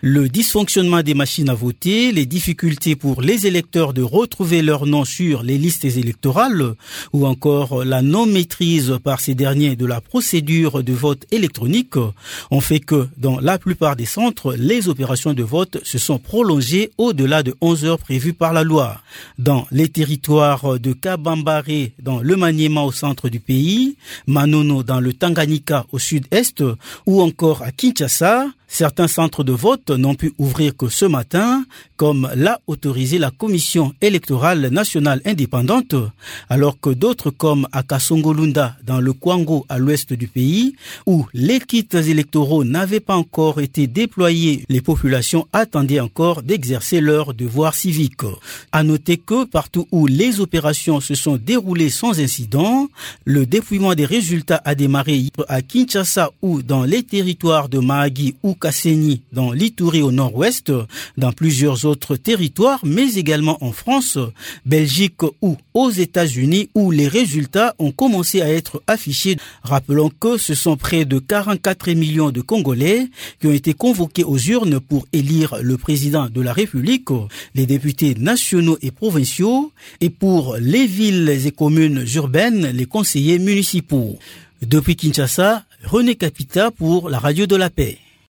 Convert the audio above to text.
Le dysfonctionnement des machines à voter, les difficultés pour les électeurs de retrouver leur nom sur les listes électorales ou encore la non-maîtrise par ces derniers de la procédure de vote électronique ont fait que dans la plupart des centres, les opérations de vote se sont prolongées au-delà de 11 heures prévues par la loi. Dans les territoires de Kabambare dans le Maniema au centre du pays, Manono dans le Tanganyika au sud-est ou encore à Kinshasa, certains centres de vote n'ont pu ouvrir que ce matin, comme l'a autorisé la Commission électorale nationale indépendante, alors que d'autres comme à Kasongolunda dans le Kwango à l'ouest du pays, où les kits électoraux n'avaient pas encore été déployés, les populations attendaient encore d'exercer leur devoir civique. À noter que partout où les opérations se sont déroulées sans incident, le dépouillement des résultats a démarré à Kinshasa ou dans les territoires de Mahagi ou Kasseni dans l'Ituri au nord-ouest, dans plusieurs autres territoires, mais également en France, Belgique ou aux États-Unis où les résultats ont commencé à être affichés. Rappelons que ce sont près de 44 millions de Congolais qui ont été convoqués aux urnes pour élire le président de la République, les députés nationaux et provinciaux, et pour les villes et communes urbaines, les conseillers municipaux. Depuis Kinshasa, René Capita pour la Radio de la Paix.